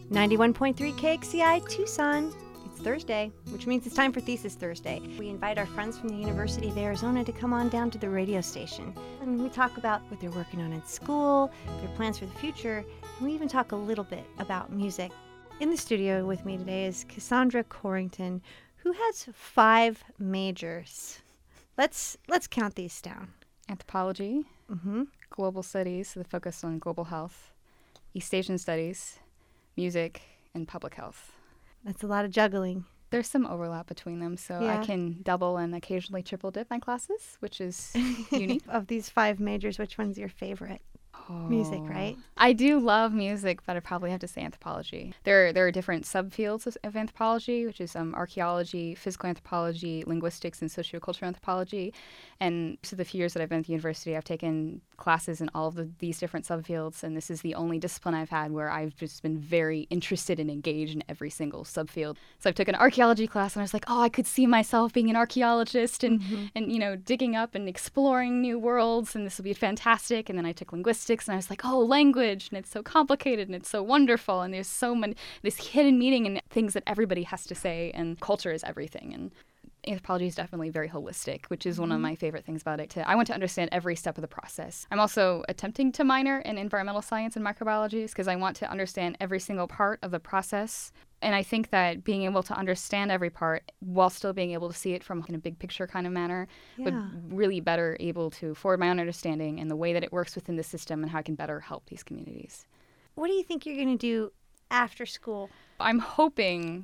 91.3 KXCI Tucson. It's Thursday, which means it's time for Thesis Thursday. We invite our friends from the University of Arizona to come on down to the radio station. And we talk about what they're working on in school, their plans for the future, and we even talk a little bit about music. In the studio with me today is Cassandra Corrington, who has 5 majors. Let's count these down. Anthropology, global studies, so the focus on global health, East Asian studies, music, and public health. That's a lot of juggling. There's some overlap between them, so Yeah. I can double and occasionally triple dip my classes, which is unique. Of these 5 majors, which one's your favorite? Music, right? I do love music, but I probably have to say anthropology. There are different subfields of anthropology, which is archaeology, physical anthropology, linguistics, and sociocultural anthropology. And so the few years that I've been at the university, I've taken classes in all of these different subfields, and this is the only discipline I've had where I've just been very interested and engaged in every single subfield. So I've taken an archaeology class, and I was like, oh, I could see myself being an archaeologist and digging up and exploring new worlds, and this would be fantastic. And then I took linguistics, and I was like, oh, language, and it's so complicated, and it's so wonderful, and there's so many, this hidden meaning and things that everybody has to say, and culture is everything. And anthropology is definitely very holistic, which is one of my favorite things about it. I want to understand every step of the process. I'm also attempting to minor in environmental science and microbiology because I want to understand every single part of the process. And I think that being able to understand every part while still being able to see it from in a big picture kind of manner would really better able to forward my own understanding and the way that it works within the system and how I can better help these communities. What do you think you're going to do after school? I'm hoping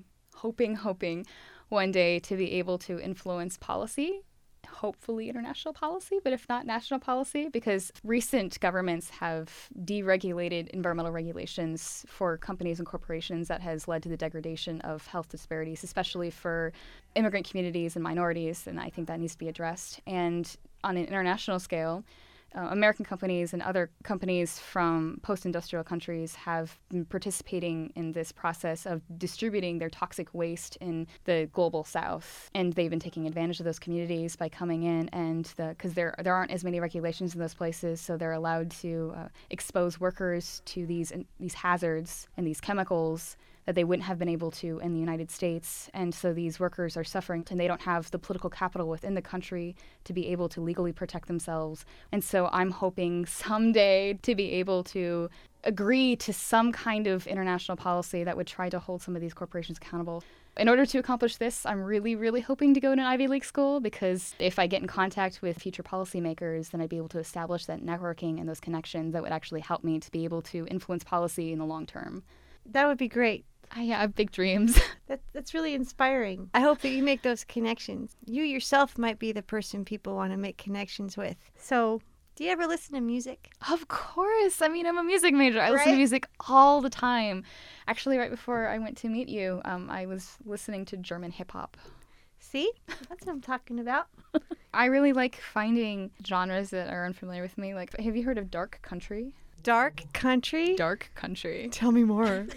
one day to be able to influence policy, hopefully international policy, but if not national policy, because recent governments have deregulated environmental regulations for companies and corporations that has led to the degradation of health disparities, especially for immigrant communities and minorities, and I think that needs to be addressed. And on an international scale, American companies and other companies from post-industrial countries have been participating in this process of distributing their toxic waste in the global south. And they've been taking advantage of those communities by coming in and because there aren't as many regulations in those places, so they're allowed to expose workers to these hazards and these chemicals that they wouldn't have been able to in the United States. And so these workers are suffering, and they don't have the political capital within the country to be able to legally protect themselves. And so I'm hoping someday to be able to agree to some kind of international policy that would try to hold some of these corporations accountable. In order to accomplish this, I'm really, really hoping to go to an Ivy League school, because if I get in contact with future policymakers, then I'd be able to establish that networking and those connections that would actually help me to be able to influence policy in the long term. That would be great. I have big dreams. That's really inspiring. I hope that you make those connections. You yourself might be the person people want to make connections with. So, do you ever listen to music? Of course. I mean, I'm a music major. I listen to music all the time. Actually, right before I went to meet you, I was listening to German hip-hop. See? That's what I'm talking about. I really like finding genres that are unfamiliar with me. Like, have you heard of dark country? Dark country? Dark country. Tell me more.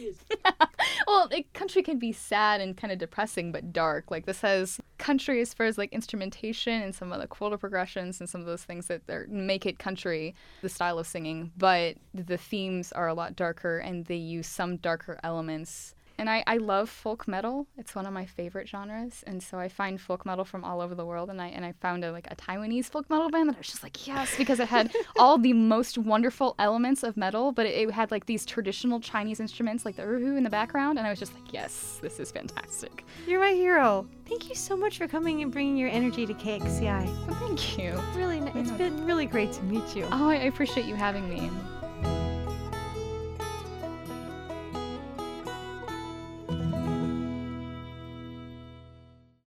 Well, country can be sad and kind of depressing, but dark. Like, this has country as far as like instrumentation and some of the chordal progressions and some of those things that make it country, the style of singing. But the themes are a lot darker, and they use some darker elements. And I love folk metal. It's one of my favorite genres. And so I find folk metal from all over the world. And I found a Taiwanese folk metal band that I was just like, yes, because it had all the most wonderful elements of metal, but it had like these traditional Chinese instruments like the erhu in the background. And I was just like, yes, this is fantastic. You're my hero. Thank you so much for coming and bringing your energy to KXCI. Well, thank you. It's been really great to meet you. Oh, I appreciate you having me.